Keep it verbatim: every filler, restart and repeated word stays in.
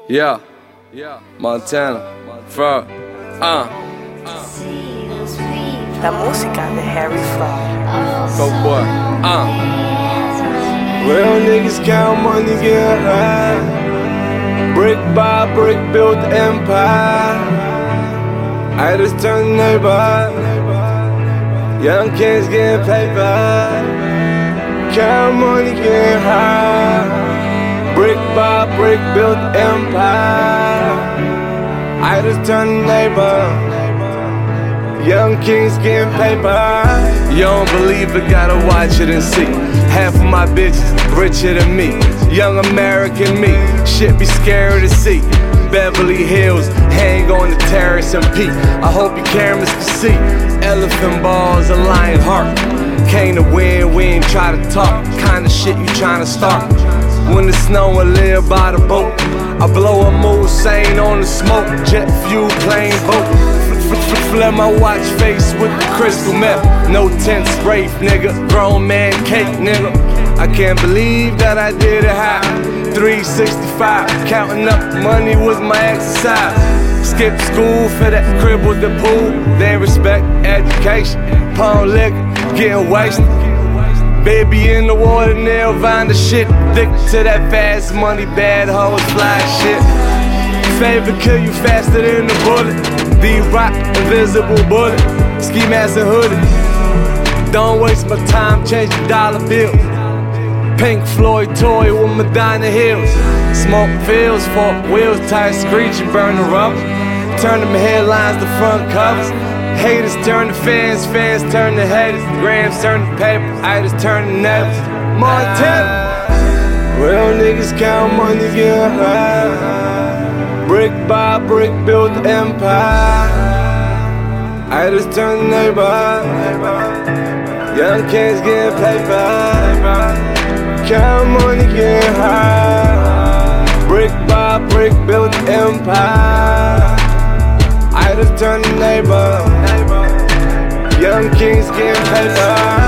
Yeah, yeah, Montana, Fur, uh. La música de Harry Fraud. Go boy, uh. Real niggas count money, get high. Brick by brick, built the empire. I just turned neighbor. Young kids getting paper. Count money, get high. Brick by brick, built the empire. I just turned neighbor. Young kings getting paper. You don't believe it, gotta watch it and see. Half of my bitches richer than me. Young American me, shit be scary to see. Beverly Hills, hang on the terrace and peak. I hope your cameras can see. Elephant balls, a lion heart. Came to win, we ain't try to talk. Kinda shit you tryna start. When the snow I live by the boat. I blow a Mulsanne on the smoke. Jet fuel, plane boat. Flare my watch face with the crystal meth. No tent strafe, nigga. Grown man cake, nigga. I can't believe that I did it high. three sixty-five, counting up money was my exercise. Skip school for that crib with the pool. They respect education. Pound liquor, getting wasted. Baby in the water, nail vine the shit. Thick to that fast money, bad hoes, fly shit. Favor kill you faster than the bullet. D-Rock, invisible bullet. Ski mask and hoodie. Don't waste my time changing dollar bills. Pink Floyd toy with Madonna heels. Smoke fields, fork wheels, tires screeching, burn the rubber. Turn them headlines to front covers. Haters turn to fans, fans turn to haters. Grams turn to paper, I just turn to neighbors. Montana. Real niggas count money, get high. Brick by brick, built the empire. I just turned neighbor. Young kids getting paper. Count money, get high. Brick by brick, built the empire. I just turned neighbor. Young kings getting paper.